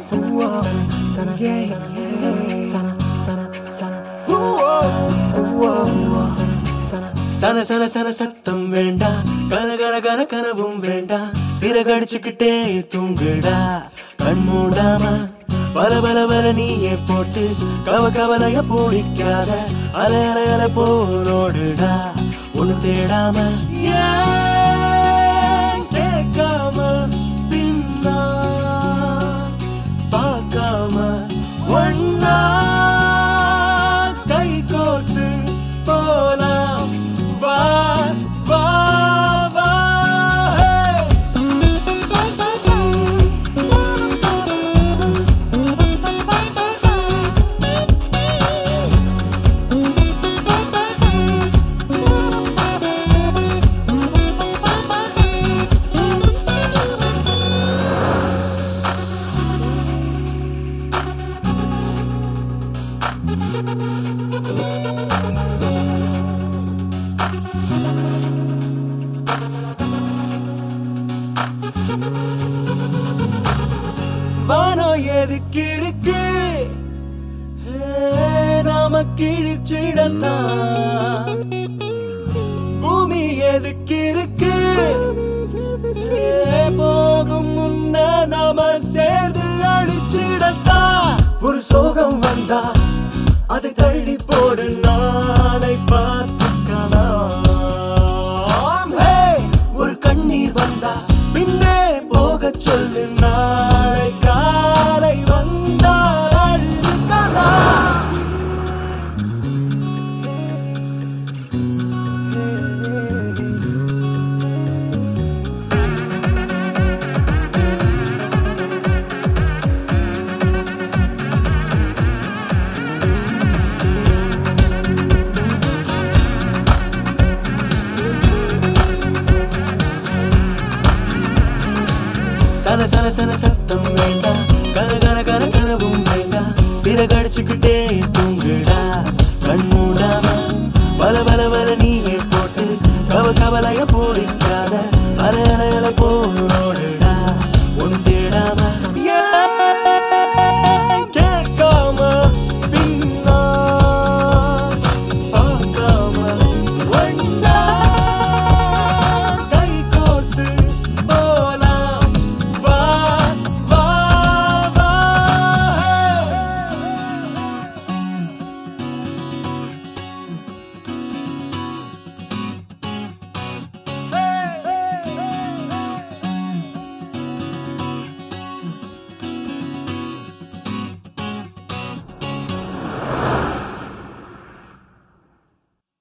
சன சன சன சத்தம் வேண்டாம், கன கன கன கனவும் வேண்டாம், சிறகடிச்சுக்கிட்டே தூங்குடா கண் மூடாம. பல பல பல நீயே போட்டு கவலைய பிடிக்காத அல அல அல போரோடுடா ஒண்ணு தேடாம. ஏன் கேட்காம பின்னா பார்க்காம ஒன்னா கை கோர்த்து போலாம் வா வா வா. வானம் எதுக்கு இருக்கு, நாம கிழிச்சிடத்தான். பூமி எதுக்கு இருக்கு, போகும் முன்ன நாம சேர்ந்து அழிச்சிடத்தான். ஒரு சோகம் வந்தா அதை தள்ளி போடு, நாளை பார்த்துக்கலாம். ஒரு கண்ணீர் வந்தா பின்னே போக சொல்லு, நாளை காலை வந்தா அழுகலாம். சன சன சன சத்தம் வேண்டாம், கன கன கன கனவும் வேண்டாம், சிறகடிச்சுக்கிட்டே